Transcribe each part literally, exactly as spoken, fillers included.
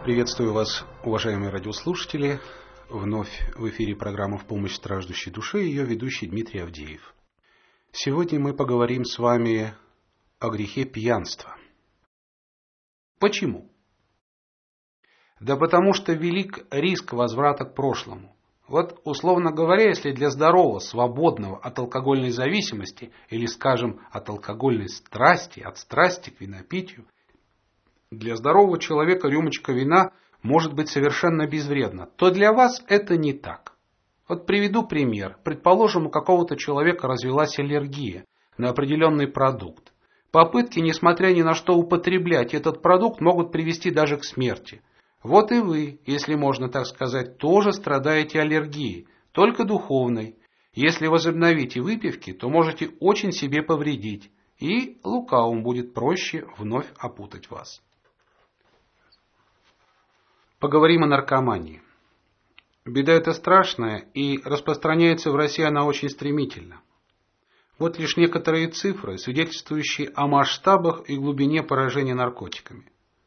Приветствую вас, уважаемые радиослушатели. Вновь в эфире программа «В помощь страждущей душе» и ее ведущий Дмитрий Авдеев. Сегодня мы поговорим с вами о грехе пьянства. Почему? Да потому что велик риск возврата к прошлому. Вот, условно говоря, если для здорового, свободного от алкогольной зависимости, или, скажем, от алкогольной страсти, от страсти к винопитию, для здорового человека рюмочка вина может быть совершенно безвредна, то для вас это не так. Вот приведу пример. Предположим, у какого-то человека развилась аллергия на определенный продукт. Попытки, несмотря ни на что, употреблять этот продукт могут привести даже к смерти. Вот и вы, если можно так сказать, тоже страдаете аллергией, только духовной. Если возобновите выпивки, то можете очень себе повредить, и лукавому будет проще вновь опутать вас. Поговорим о наркомании. Беда эта страшная, и распространяется в России она очень стремительно. Вот лишь некоторые цифры, свидетельствующие о масштабах и глубине поражения наркотиками.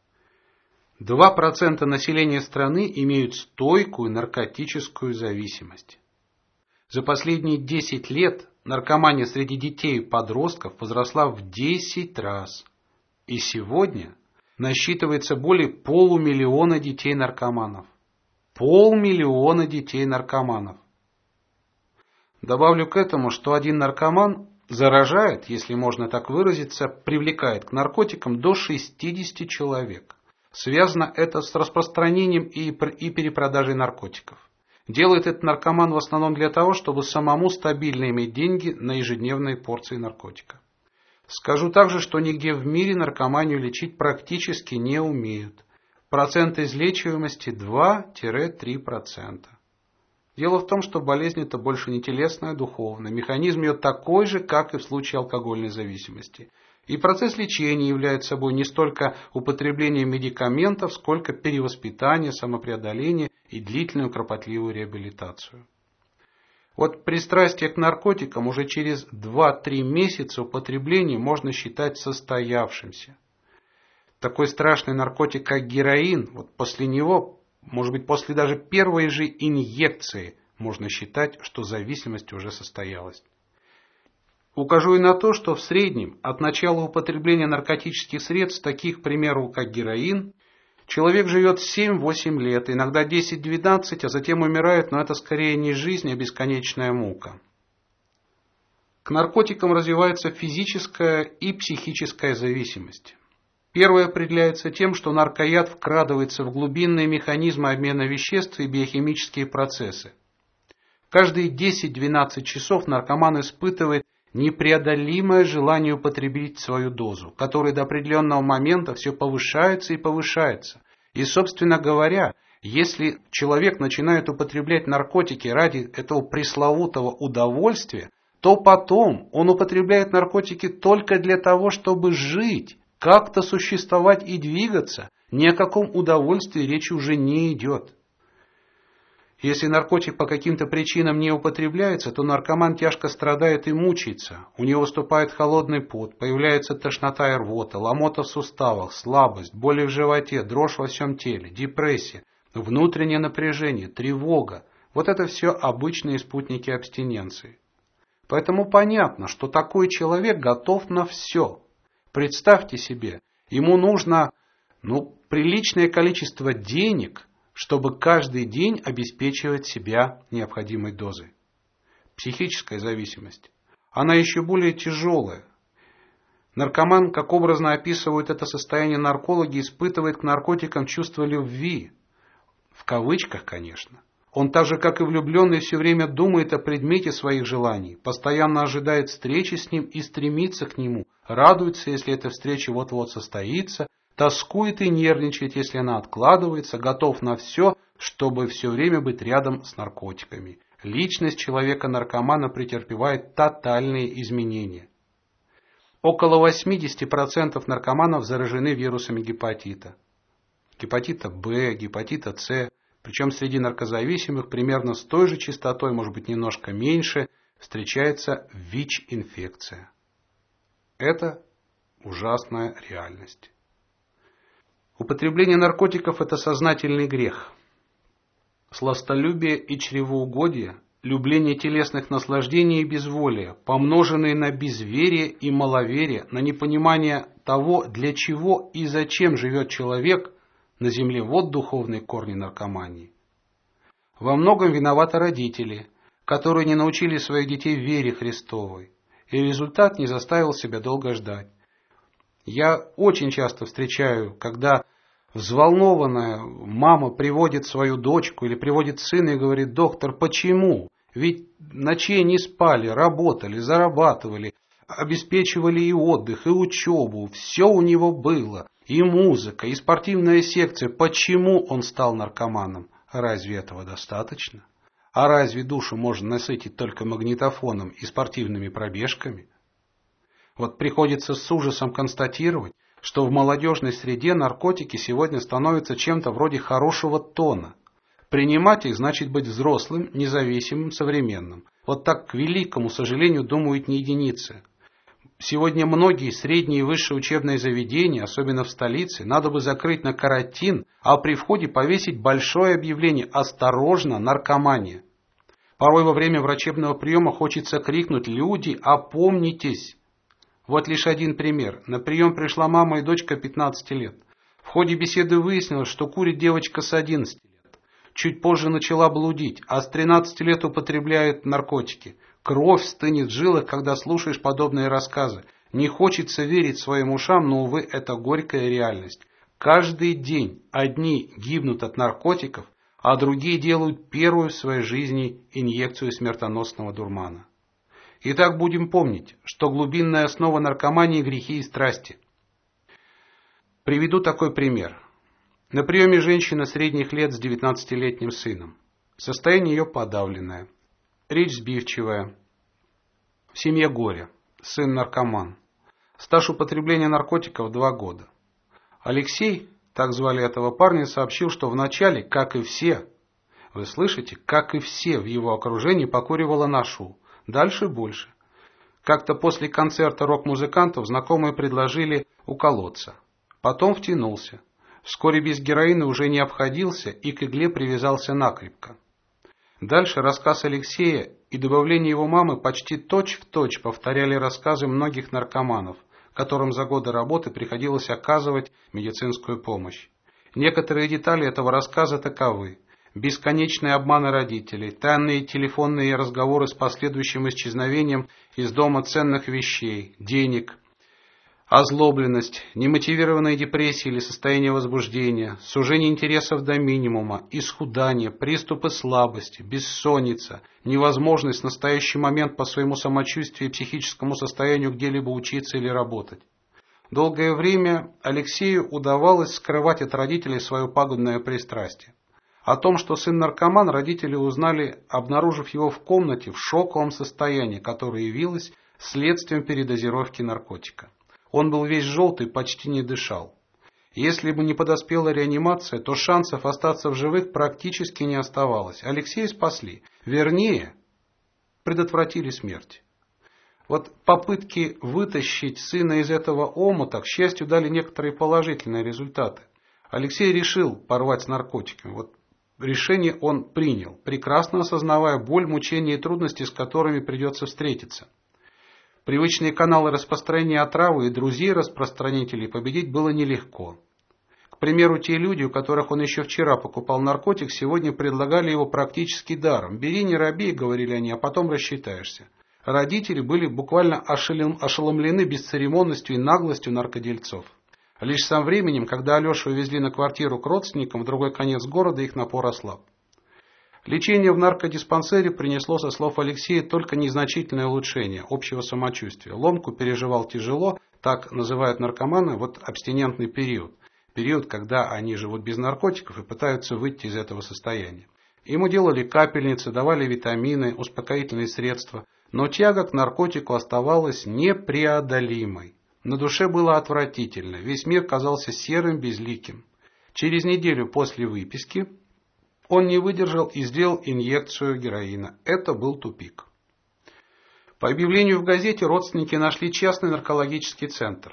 два процента населения страны имеют стойкую наркотическую зависимость. За последние десять лет наркомания среди детей и подростков возросла в десять раз. И сегодня насчитывается более полумиллиона детей-наркоманов. Полмиллиона детей-наркоманов. Добавлю к этому, что один наркоман заражает, если можно так выразиться, привлекает к наркотикам до шестидесяти человек. Связано это с распространением и перепродажей наркотиков. Делает этот наркоман в основном для того, чтобы самому стабильно иметь деньги на ежедневные порции наркотика. Скажу также, что нигде в мире наркоманию лечить практически не умеют. Процент излечиваемости два-три процента. Дело в том, что болезнь это больше не телесная, а духовная. Механизм ее такой же, как и в случае алкогольной зависимости. И процесс лечения является собой не столько употребление медикаментов, сколько перевоспитание, самопреодоление и длительную кропотливую реабилитацию. Вот пристрастие к наркотикам уже через два-три месяца употребления можно считать состоявшимся. Такой страшный наркотик, как героин, вот после него, может быть, после даже первой же инъекции, можно считать, что зависимость уже состоялась. Укажу и на то, что в среднем от начала употребления наркотических средств, таких, к примеру, как героин, человек живет семь-восемь лет, иногда десять-двенадцать, а затем умирает, но это скорее не жизнь, а бесконечная мука. К наркотикам развивается физическая и психическая зависимость. Первая определяется тем, что наркояд вкрадывается в глубинные механизмы обмена веществ и биохимические процессы. Каждые десять-двенадцать часов наркоман испытывает непреодолимое желание употребить свою дозу, которая до определенного момента все повышается и повышается. И, собственно говоря, если человек начинает употреблять наркотики ради этого пресловутого удовольствия, то потом он употребляет наркотики только для того, чтобы жить, как-то существовать и двигаться. Ни о каком удовольствии речи уже не идет. Если наркотик по каким-то причинам не употребляется, то наркоман тяжко страдает и мучается. У него выступает холодный пот, появляется тошнота и рвота, ломота в суставах, слабость, боли в животе, дрожь во всем теле, депрессия, внутреннее напряжение, тревога. Вот это все обычные спутники абстиненции. Поэтому понятно, что такой человек готов на все. Представьте себе, ему нужно ну, приличное количество денег, чтобы каждый день обеспечивать себя необходимой дозой. Психическая зависимость. Она еще более тяжелая. Наркоман, как образно описывают это состояние наркологи, испытывает к наркотикам чувство любви. В кавычках, конечно. Он так же, как и влюбленный, все время думает о предмете своих желаний, постоянно ожидает встречи с ним и стремится к нему, радуется, если эта встреча вот-вот состоится, тоскует и нервничает, если она откладывается, готов на все, чтобы все время быть рядом с наркотиками. Личность человека-наркомана претерпевает тотальные изменения. Около восемьдесят процентов наркоманов заражены вирусами гепатита. Гепатита Б, гепатита С. Причем среди наркозависимых примерно с той же частотой, может быть немножко меньше, встречается ВИЧ-инфекция. Это ужасная реальность. Употребление наркотиков – это сознательный грех. Сластолюбие и чревоугодие, любление телесных наслаждений и безволия, помноженные на безверие и маловерие, на непонимание того, для чего и зачем живет человек на земле, вот духовные корни наркомании. Во многом виноваты родители, которые не научили своих детей вере Христовой, и результат не заставил себя долго ждать. Я очень часто встречаю, когда взволнованная мама приводит свою дочку или приводит сына и говорит: доктор, почему? Ведь ночей не спали, работали, зарабатывали, обеспечивали и отдых, и учебу, все у него было, и музыка, и спортивная секция. Почему он стал наркоманом? Разве этого достаточно? А разве душу можно насытить только магнитофоном и спортивными пробежками? Вот приходится с ужасом констатировать, что в молодежной среде наркотики сегодня становятся чем-то вроде хорошего тона. Принимать их значит быть взрослым, независимым, современным. Вот так, к великому сожалению, думают не единицы. Сегодня многие средние и высшие учебные заведения, особенно в столице, надо бы закрыть на карантин, а при входе повесить большое объявление: «Осторожно, наркомания». Порой во время врачебного приема хочется крикнуть: «Люди, опомнитесь!» Вот лишь один пример. На прием пришла мама и дочка пятнадцати лет. В ходе беседы выяснилось, что курит девочка с одиннадцати лет. Чуть позже начала блудить, а с тринадцати лет употребляет наркотики. Кровь стынет в жилах, когда слушаешь подобные рассказы. Не хочется верить своим ушам, но, увы, это горькая реальность. Каждый день одни гибнут от наркотиков, а другие делают первую в своей жизни инъекцию смертоносного дурмана. Итак, будем помнить, что глубинная основа наркомании – грехи и страсти. Приведу такой пример. На приеме женщина средних лет с девятнадцатилетним сыном. Состояние ее подавленное. Речь сбивчивая. В семье горе. Сын наркоман. Стаж употребления наркотиков два года. Алексей, так звали этого парня, сообщил, что вначале, как и все, вы слышите, как и все в его окружении, покуривала нашу. Дальше больше. Как-то после концерта рок-музыкантов знакомые предложили уколоться. Потом втянулся. Вскоре без героина уже не обходился и к игле привязался накрепко. Дальше рассказ Алексея и добавление его мамы почти точь-в-точь повторяли рассказы многих наркоманов, которым за годы работы приходилось оказывать медицинскую помощь. Некоторые детали этого рассказа таковы: бесконечные обманы родителей, тайные телефонные разговоры с последующим исчезновением из дома ценных вещей, денег, озлобленность, немотивированная депрессия или состояние возбуждения, сужение интересов до минимума, исхудание, приступы слабости, бессонница, невозможность в настоящий момент по своему самочувствию и психическому состоянию где-либо учиться или работать. Долгое время Алексею удавалось скрывать от родителей свое пагубное пристрастие. О том, что сын наркоман, родители узнали, обнаружив его в комнате в шоковом состоянии, которое явилось следствием передозировки наркотика. Он был весь желтый, почти не дышал. Если бы не подоспела реанимация, то шансов остаться в живых практически не оставалось. Алексея спасли. Вернее, предотвратили смерть. Вот попытки вытащить сына из этого омута, к счастью, дали некоторые положительные результаты. Алексей решил порвать с наркотиками. Вот решение он принял, прекрасно осознавая боль, мучения и трудности, с которыми придется встретиться. Привычные каналы распространения отравы и друзей-распространителей победить было нелегко. К примеру, те люди, у которых он еще вчера покупал наркотик, сегодня предлагали его практически даром. «Бери, не робей», — говорили они, — «а потом рассчитаешься». Родители были буквально ошеломлены бесцеремонностью и наглостью наркодельцов. Лишь со временем, когда Алешу увезли на квартиру к родственникам в другой конец города, их напор ослаб. Лечение в наркодиспансере принесло, со слов Алексея, только незначительное улучшение общего самочувствия. Ломку переживал тяжело, так называют наркоманы, вот абстинентный период. Период, когда они живут без наркотиков и пытаются выйти из этого состояния. Ему делали капельницы, давали витамины, успокоительные средства, но тяга к наркотику оставалась непреодолимой. На душе было отвратительно, весь мир казался серым, безликим. Через неделю после выписки он не выдержал и сделал инъекцию героина. Это был тупик. По объявлению в газете родственники нашли частный наркологический центр.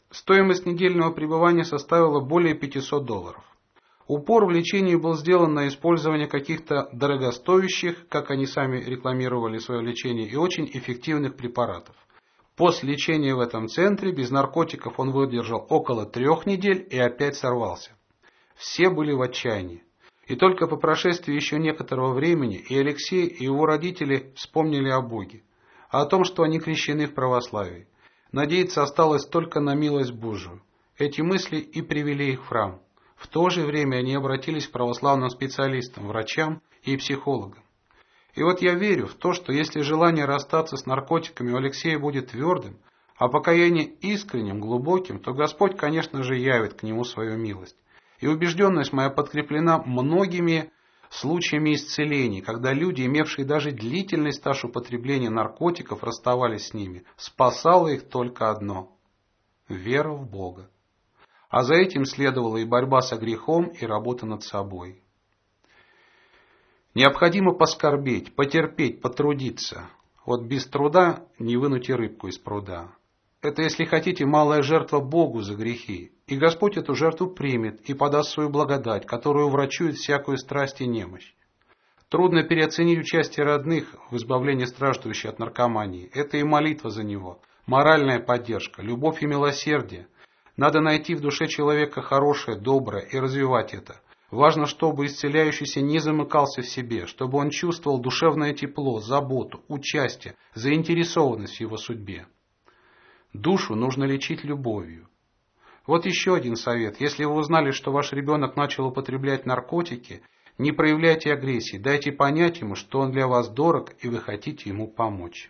Стоимость недельного пребывания составила более пятисот долларов. Упор в лечении был сделан на использование каких-то дорогостоящих, как они сами рекламировали свое лечение, и очень эффективных препаратов. После лечения в этом центре без наркотиков он выдержал около трех недель и опять сорвался. Все были в отчаянии. И только по прошествии еще некоторого времени и Алексей, и его родители вспомнили о Боге, о том, что они крещены в православии. Надеяться осталось только на милость Божию. Эти мысли и привели их в храм. В то же время они обратились к православным специалистам, врачам и психологам. И вот я верю в то, что если желание расстаться с наркотиками у Алексея будет твердым, а покаяние искренним, глубоким, то Господь, конечно же, явит к нему свою милость. И убежденность моя подкреплена многими случаями исцелений, когда люди, имевшие даже длительный стаж употребления наркотиков, расставались с ними. Спасало их только одно – вера в Бога. А за этим следовала и борьба со грехом, и работа над собой. Необходимо поскорбеть, потерпеть, потрудиться. Вот без труда не вынуть и рыбку из пруда. Это, если хотите, малая жертва Богу за грехи. И Господь эту жертву примет и подаст свою благодать, которую врачует всякую страсть и немощь. Трудно переоценить участие родных в избавлении страждущего от наркомании. Это и молитва за него, моральная поддержка, любовь и милосердие. Надо найти в душе человека хорошее, доброе и развивать это. Важно, чтобы исцеляющийся не замыкался в себе, чтобы он чувствовал душевное тепло, заботу, участие, заинтересованность в его судьбе. Душу нужно лечить любовью. Вот еще один совет. Если вы узнали, что ваш ребенок начал употреблять наркотики, не проявляйте агрессии, дайте понять ему, что он для вас дорог и вы хотите ему помочь.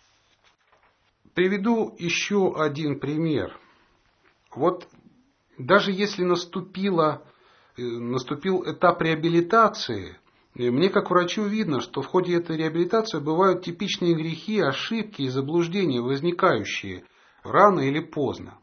Приведу еще один пример. Вот даже если наступила, наступил этап реабилитации, мне как врачу видно, что в ходе этой реабилитации бывают типичные грехи, ошибки и заблуждения, возникающие рано или поздно.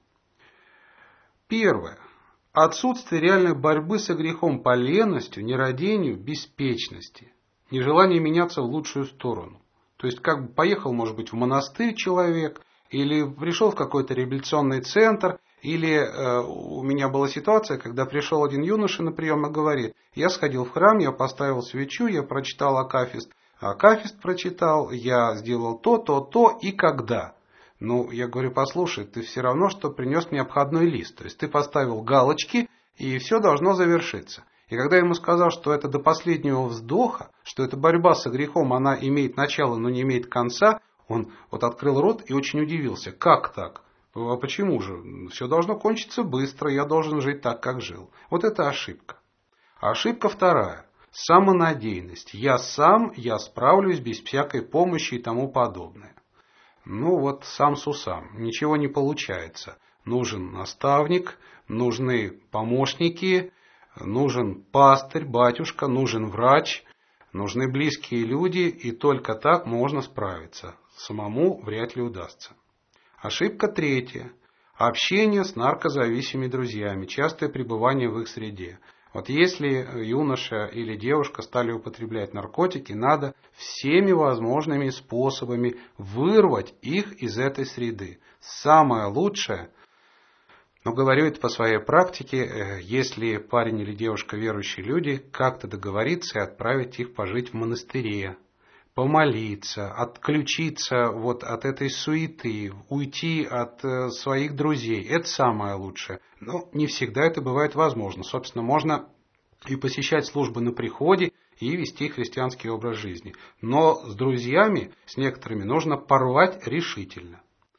Первое. Отсутствие реальной борьбы со грехом по ленности, нерадению, беспечности, нежелание меняться в лучшую сторону. То есть, как бы поехал, может быть, в монастырь человек, или пришел в какой-то реабилитационный центр, или э, у меня была ситуация, когда пришел один юноша на прием и говорит: я сходил в храм, я поставил свечу, я прочитал акафист, акафист прочитал, я сделал то, то, то и когда. Ну, я говорю: послушай, ты все равно, что принес мне обходной лист, то есть ты поставил галочки, и все должно завершиться. И когда я ему сказал, что это до последнего вздоха, что эта борьба со грехом, она имеет начало, но не имеет конца, он вот открыл рот и очень удивился. Как так? А почему же? Все должно кончиться быстро, я должен жить так, как жил. Вот это ошибка. А ошибка вторая. Самонадеянность. Я сам, я справлюсь без всякой помощи и тому подобное. Ну вот, сам с усам. Ничего не получается. Нужен наставник, нужны помощники, нужен пастырь, батюшка, нужен врач, нужны близкие люди, и только так можно справиться. Самому вряд ли удастся. Ошибка третья. Общение с наркозависимыми друзьями, частое пребывание в их среде. Вот если юноша или девушка стали употреблять наркотики, надо всеми возможными способами вырвать их из этой среды. Самое лучшее, но говорю это по своей практике, если парень или девушка верующие люди, как-то договориться и отправить их пожить в монастыре, помолиться, отключиться вот от этой суеты, уйти от своих друзей. Это самое лучшее. Но не всегда это бывает возможно. Собственно, можно и посещать службы на приходе, и вести христианский образ жизни. Но с друзьями, с некоторыми, нужно порвать решительно.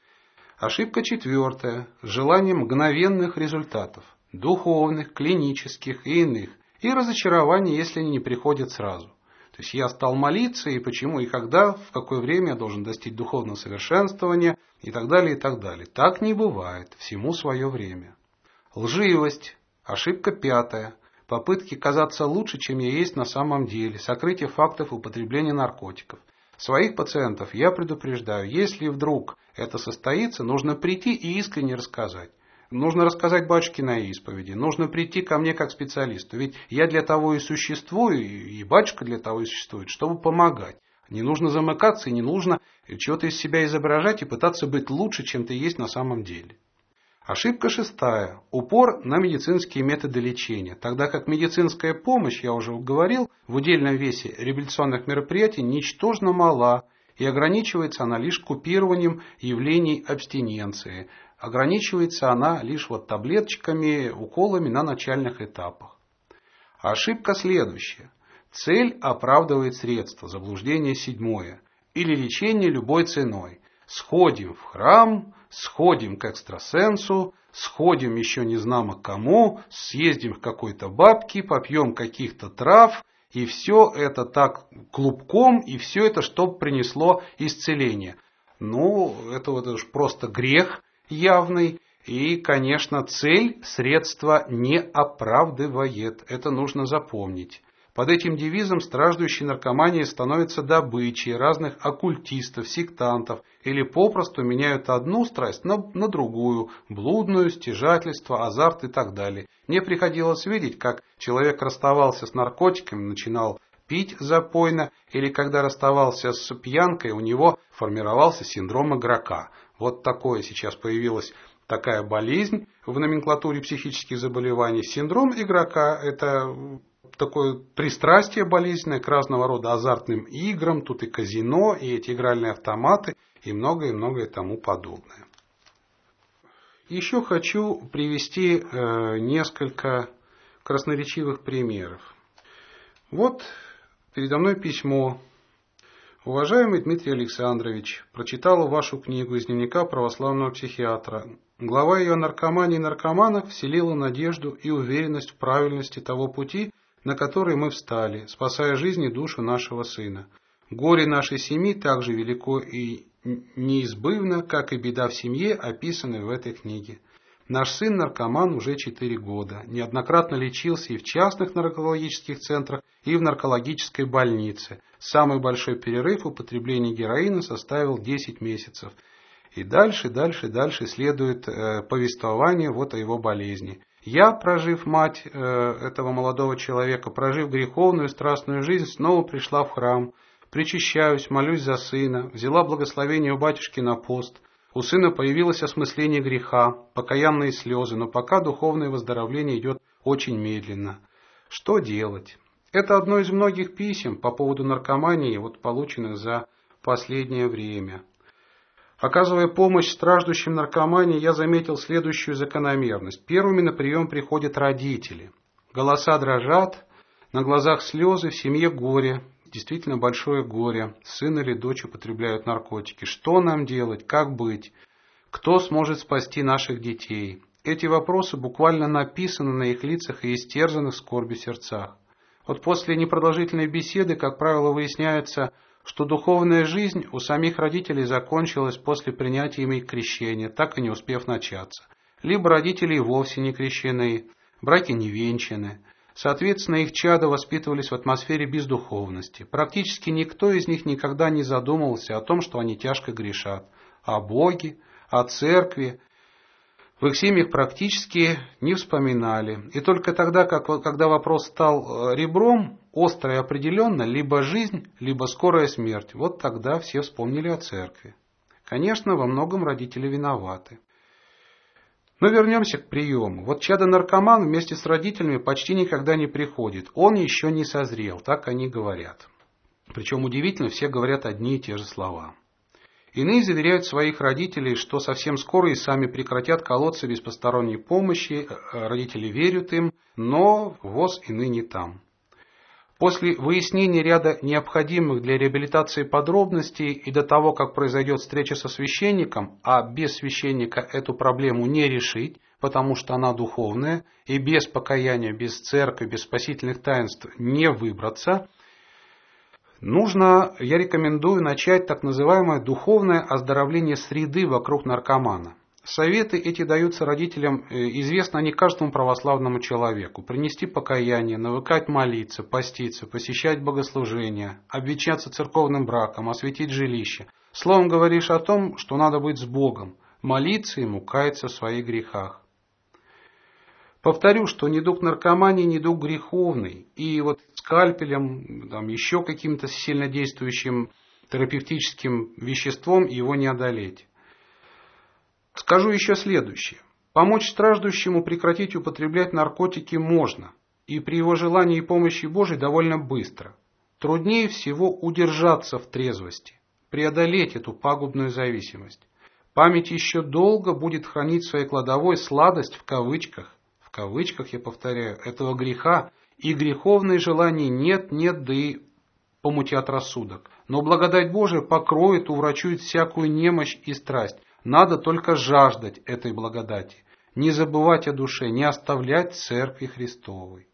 Ошибка четвертая. Желание мгновенных результатов. Духовных, клинических и иных. И разочарование, если они не приходят сразу. То есть я стал молиться, и почему, и когда, в какое время я должен достичь духовного совершенствования, и так далее, и так далее. Так не бывает, всему свое время. Лживость. Ошибка пятая. Попытки казаться лучше, чем я есть на самом деле. Сокрытие фактов употребления наркотиков. Своих пациентов я предупреждаю, если вдруг это состоится, нужно прийти и искренне рассказать. Нужно рассказать батюшке на исповеди, нужно прийти ко мне как специалисту. Ведь я для того и существую, и батюшка для того и существует, чтобы помогать. Не нужно замыкаться, и не нужно чего-то из себя изображать и пытаться быть лучше, чем ты есть на самом деле. Ошибка шестая. Упор на медицинские методы лечения, тогда как медицинская помощь, я уже говорил, в удельном весе реабилитационных мероприятий ничтожно мала, и ограничивается она лишь купированием явлений абстиненции. Ограничивается она лишь вот таблеточками, уколами на начальных этапах. Ошибка следующая. Цель оправдывает средства. Заблуждение седьмое. Или лечение любой ценой. Сходим в храм, сходим к экстрасенсу, сходим еще не знамо кому, съездим к какой-то бабке, попьем каких-то трав, и все это так клубком, и все это чтобы принесло исцеление. Ну, это вот уж просто грех явный, и, конечно, цель средства не оправдывает. Это нужно запомнить. Под этим девизом страждущие наркоманией становятся добычей разных оккультистов, сектантов или попросту меняют одну страсть на, на другую, блудную, стяжательство, азарт и так далее. Мне приходилось видеть, как человек расставался с наркотиками, начинал пить запойно, или когда расставался с пьянкой, у него формировался синдром игрока. Вот такое сейчас появилась такая болезнь в номенклатуре психических заболеваний. Синдром игрока – это такое пристрастие болезненное к разного рода азартным играм, тут и казино, и эти игральные автоматы, и многое-многое тому подобное. Еще хочу привести э, несколько красноречивых примеров. Вот передо мной письмо. Уважаемый Дмитрий Александрович, прочитала вашу книгу из дневника православного психиатра. Глава ее о наркомании и наркоманах вселила надежду и уверенность в правильности того пути, на который мы встали, спасая жизнь и душу нашего сына. Горе нашей семьи так же велико и неизбывно, как и беда в семье, описанная в этой книге. Наш сын наркоман уже четыре года, неоднократно лечился и в частных наркологических центрах, и в наркологической больнице. Самый большой перерыв употребления героина составил десять месяцев. И дальше, дальше, дальше следует э, повествование вот о его болезни. Я, прожив мать э, этого молодого человека, прожив греховную страстную жизнь, снова пришла в храм, причащаюсь, молюсь за сына, взяла благословение у батюшки на пост. У сына появилось осмысление греха, покаянные слезы, но пока духовное выздоровление идет очень медленно. Что делать? Это одно из многих писем по поводу наркомании, вот, полученных за последнее время. Оказывая помощь страждущим наркомании, я заметил следующую закономерность. Первыми на прием приходят родители. Голоса дрожат, на глазах слезы, в семье горе, действительно большое горе. Сын или дочь употребляют наркотики. Что нам делать? Как быть? Кто сможет спасти наших детей? Эти вопросы буквально написаны на их лицах и истерзанных скорбью сердцах. Вот после непродолжительной беседы, как правило, выясняется, что духовная жизнь у самих родителей закончилась после принятия ими крещения, так и не успев начаться. Либо родители и вовсе не крещены, браки не венчаны. Соответственно, их чада воспитывались в атмосфере бездуховности. Практически никто из них никогда не задумывался о том, что они тяжко грешат. О Боге, о церкви. В их семьях практически не вспоминали. И только тогда, как, когда вопрос стал ребром, остро и определенно, либо жизнь, либо скорая смерть, вот тогда все вспомнили о церкви. Конечно, во многом родители виноваты. Но вернемся к приему. Вот чадо-наркоман вместе с родителями почти никогда не приходит. Он еще не созрел, так они говорят. Причем удивительно, все говорят одни и те же слова. Иные заверяют своих родителей, что совсем скоро и сами прекратят колоться без посторонней помощи, родители верят им, но воз и ныне там. После выяснения ряда необходимых для реабилитации подробностей и до того, как произойдет встреча со священником, а без священника эту проблему не решить, потому что она духовная, и без покаяния, без церкви, без спасительных таинств не выбраться, нужно, я рекомендую начать так называемое духовное оздоровление среды вокруг наркомана. Советы эти даются родителям, известно не каждому православному человеку. Принести покаяние, навыкать молиться, поститься, посещать богослужения, обвенчаться церковным браком, осветить жилище. Словом, говоришь о том, что надо быть с Богом, молиться Ему, каяться в своих грехах. Повторю, что недуг наркомании – недуг греховный, и вот скальпелем, там, еще каким-то сильнодействующим терапевтическим веществом его не одолеть. Скажу еще следующее. Помочь страждущему прекратить употреблять наркотики можно, и при его желании и помощи Божией довольно быстро. Труднее всего удержаться в трезвости, преодолеть эту пагубную зависимость. Память еще долго будет хранить в своей кладовой сладость в кавычках, в кавычках, я повторяю, этого греха, и греховные желания нет-нет, да и помутят рассудок. Но благодать Божия покроет, уврачует всякую немощь и страсть. Надо только жаждать этой благодати, не забывать о душе, не оставлять Церкви Христовой.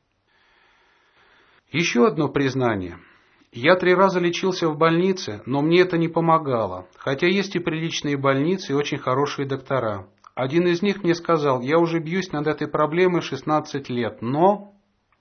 Еще одно признание. Я три раза лечился в больнице, но мне это не помогало, хотя есть и приличные больницы, и очень хорошие доктора. Один из них мне сказал: я уже бьюсь над этой проблемой шестнадцать лет, но...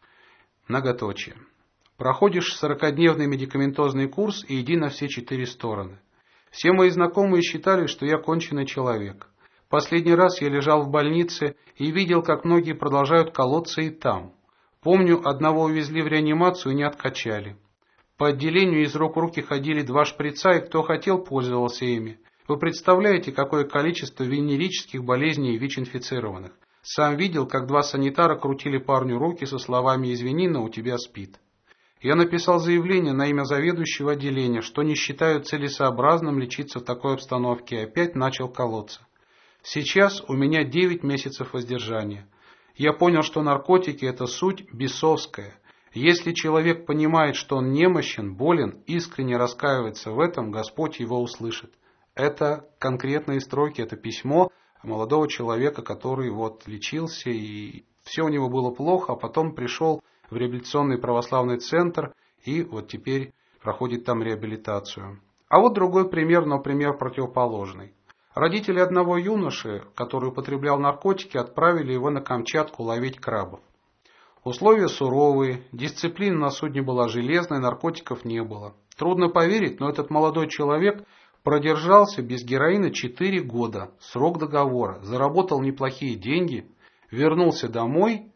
Многоточие. Проходишь сорокадневный медикаментозный курс и иди на все четыре стороны. Все мои знакомые считали, что я конченый человек. Последний раз я лежал в больнице и видел, как многие продолжают колоться и там. Помню, одного увезли в реанимацию и не откачали. По отделению из рук в руки ходили два шприца, и кто хотел, пользовался ими. Вы представляете, какое количество венерических болезней и ВИЧ-инфицированных? Сам видел, как два санитара крутили парню руки со словами «извини, но у тебя СПИД». Я написал заявление на имя заведующего отделения, что не считаю целесообразным лечиться в такой обстановке, и опять начал колоться. Сейчас у меня девять месяцев воздержания. Я понял, что наркотики – это суть бесовская. Если человек понимает, что он немощен, болен, искренне раскаивается в этом, Господь его услышит. Это конкретные строки, это письмо молодого человека, который вот лечился, и все у него было плохо, а потом пришел в реабилитационный православный центр и вот теперь проходит там реабилитацию. А вот другой пример, но пример противоположный. Родители одного юноши, который употреблял наркотики, отправили его на Камчатку ловить крабов. Условия суровые, дисциплина на судне была железной, наркотиков не было. Трудно поверить, но этот молодой человек продержался без героина четыре года, срок договора, заработал неплохие деньги, вернулся домой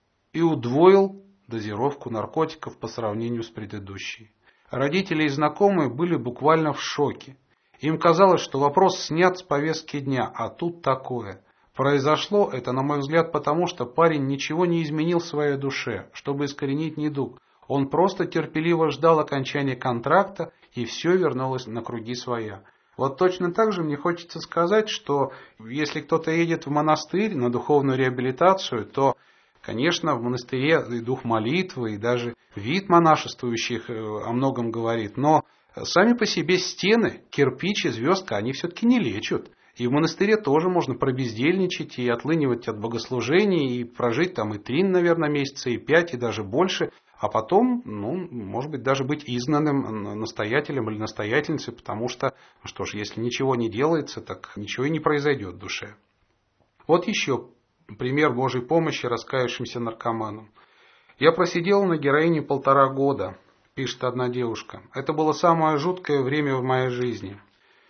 и удвоил дозировку наркотиков по сравнению с предыдущей. Родители и знакомые были буквально в шоке. Им казалось, что вопрос снят с повестки дня, а тут такое. Произошло это, на мой взгляд, потому что парень ничего не изменил в своей душе, чтобы искоренить недуг. Он просто терпеливо ждал окончания контракта, и все вернулось на круги своя. Вот точно так же мне хочется сказать, что если кто-то едет в монастырь на духовную реабилитацию, то, конечно, в монастыре и дух молитвы, и даже вид монашествующих о многом говорит, но сами по себе стены, кирпич и звездка, они все-таки не лечат. И в монастыре тоже можно пробездельничать и отлынивать от богослужений, и прожить там и три, наверное, месяца, и пять, и даже больше, а потом, ну, может быть, даже быть изгнанным настоятелем или настоятельницей, потому что, что ж, если ничего не делается, так ничего и не произойдет в душе. Вот еще пример Божьей помощи раскаявшимся наркоманам. Я просидел на героине полтора года, пишет одна девушка. Это было самое жуткое время в моей жизни.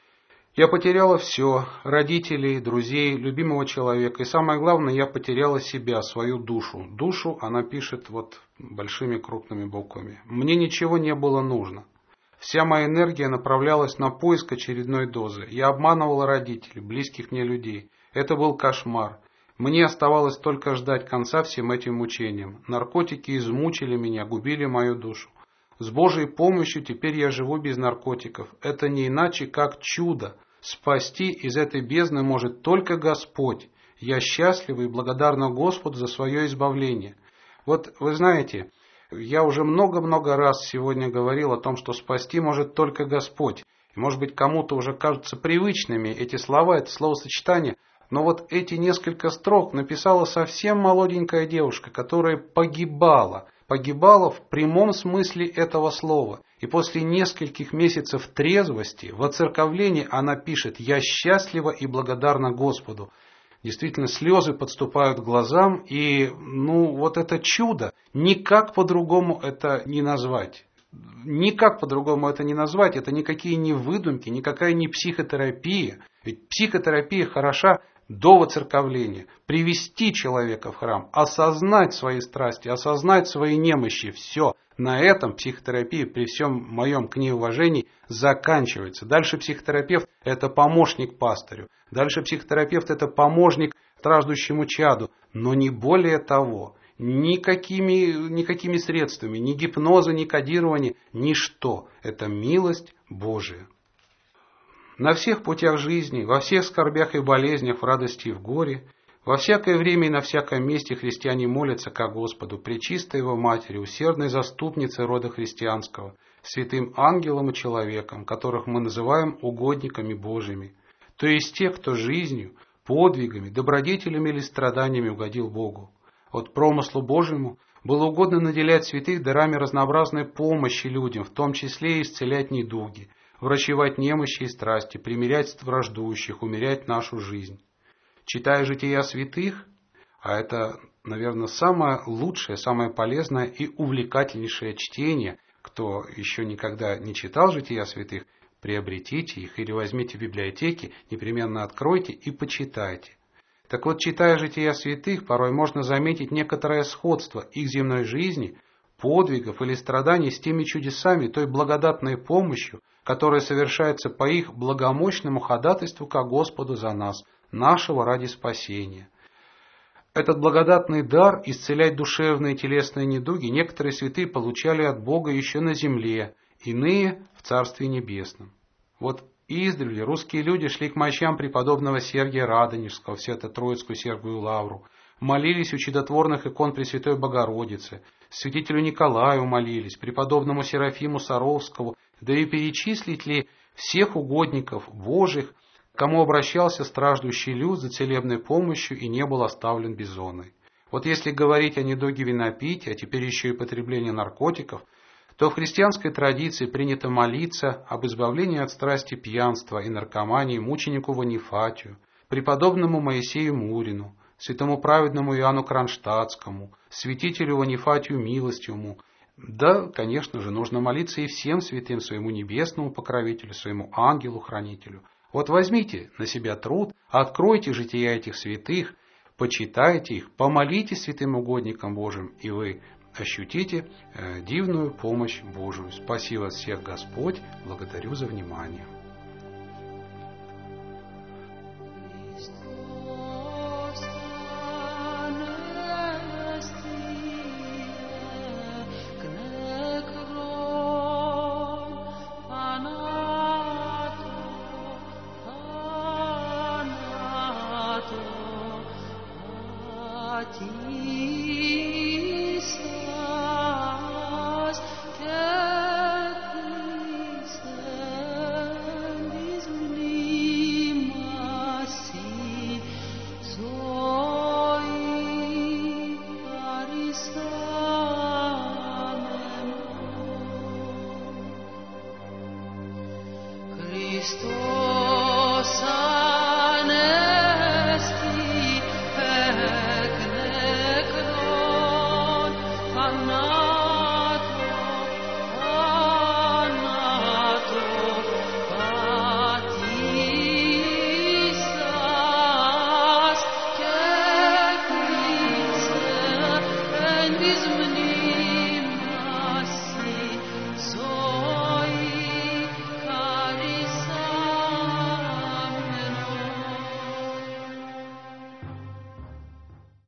Я потеряла все, родителей, друзей, любимого человека. И самое главное, я потеряла себя, свою душу. Душу она пишет вот большими крупными буквами. Мне ничего не было нужно. Вся моя энергия направлялась на поиск очередной дозы. Я обманывала родителей, близких мне людей. Это был кошмар. Мне оставалось только ждать конца всем этим мучениям. Наркотики измучили меня, губили мою душу. С Божьей помощью теперь я живу без наркотиков. Это не иначе, как чудо. Спасти из этой бездны может только Господь. Я счастлива и благодарна Господу за свое избавление. Вот вы знаете, я уже много-много раз сегодня говорил о том, что спасти может только Господь. И может быть, кому-то уже кажутся привычными эти слова, это словосочетание. Но вот эти несколько строк написала совсем молоденькая девушка, которая погибала. Погибала в прямом смысле этого слова. И после нескольких месяцев трезвости, воцерковлении она пишет: «Я счастлива и благодарна Господу». Действительно, слезы подступают к глазам, и ну вот это чудо, никак по-другому это не назвать. Никак по-другому это не назвать, это никакие не выдумки, никакая не психотерапия. Ведь психотерапия хороша до воцерковления, привести человека в храм, осознать свои страсти, осознать свои немощи, все. На этом психотерапия, при всем моем к ней уважении, заканчивается. Дальше психотерапевт – это помощник пастырю. Дальше психотерапевт – это помощник страждущему чаду, но не более того. Никакими, никакими средствами, ни гипноза, ни кодирования, ничто. Это милость Божия. На всех путях жизни, во всех скорбях и болезнях, в радости и в горе, во всякое время и на всяком месте христиане молятся ко Господу, пречистой Его Матери, усердной заступнице рода христианского, святым ангелам и человекам, которых мы называем угодниками Божьими, то есть тех, кто жизнью, подвигами, добродетелями или страданиями угодил Богу. От промыслу Божьему было угодно наделять святых дарами разнообразной помощи людям, в том числе и исцелять недуги, врачевать немощи и страсти, примирять враждующих, умерять нашу жизнь. Читая жития святых, а это, наверное, самое лучшее, самое полезное и увлекательнейшее чтение, кто еще никогда не читал жития святых, приобретите их или возьмите в библиотеке, непременно откройте и почитайте. Так вот, читая жития святых, порой можно заметить некоторое сходство их земной жизни, подвигов или страданий с теми чудесами, той благодатной помощью, которая совершается по их благомощному ходатайству ко Господу за нас, нашего ради спасения. Этот благодатный дар исцелять душевные и телесные недуги некоторые святые получали от Бога еще на земле, иные в Царстве Небесном. Вот издревле русские люди шли к мощам преподобного Сергия Радонежского в Свято-Троицкую Сергиеву Лавру, молились у чудотворных икон Пресвятой Богородицы, святителю Николаю молились, преподобному Серафиму Саровскому, да и перечислить ли всех угодников Божьих, к кому обращался страждущий люд за целебной помощью и не был оставлен беззоной. Вот если говорить о недуге винопития, а теперь еще и потреблении наркотиков, то в христианской традиции принято молиться об избавлении от страсти пьянства и наркомании мученику Ванифатию, преподобному Моисею Мурину, святому праведному Иоанну Кронштадтскому, святителю Ванифатию Милостивому. Да, конечно же, нужно молиться и всем святым, своему небесному покровителю, своему ангелу-хранителю. Вот возьмите на себя труд, откройте жития этих святых, почитайте их, помолитесь святым угодникам Божьим, и вы ощутите э, дивную помощь Божию. Спаси вас всех Господь, благодарю за внимание. Cristo